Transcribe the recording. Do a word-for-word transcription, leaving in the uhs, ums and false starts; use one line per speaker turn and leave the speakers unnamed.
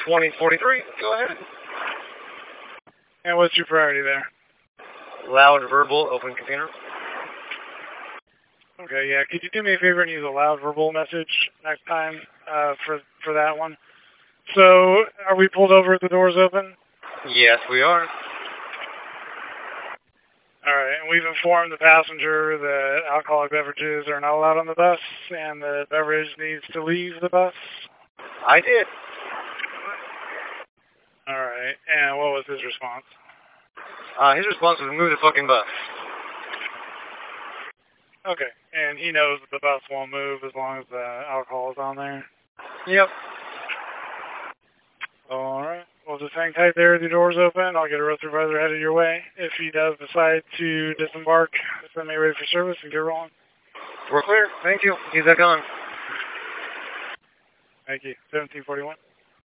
twenty forty-three. Go ahead.
And what's your priority there?
Loud verbal open container.
Okay, yeah. Could you do me a favor and use a loud verbal message next time uh, for for that one? So, are we pulled over with the doors open?
Yes, we are.
All right, and we've informed the passenger that alcoholic beverages are not allowed on the bus, and the beverage needs to leave the bus.
I did.
All right, and what was his response?
Uh, his response was move the fucking bus.
Okay, and he knows that the bus won't move as long as the alcohol is on there?
Yep.
All right. Well, just hang tight there with your doors open. I'll get a road supervisor headed your way. If he does decide to disembark, send me ready for service and get rolling.
We're clear. Thank you. He's back on.
Thank you. seventeen forty-one.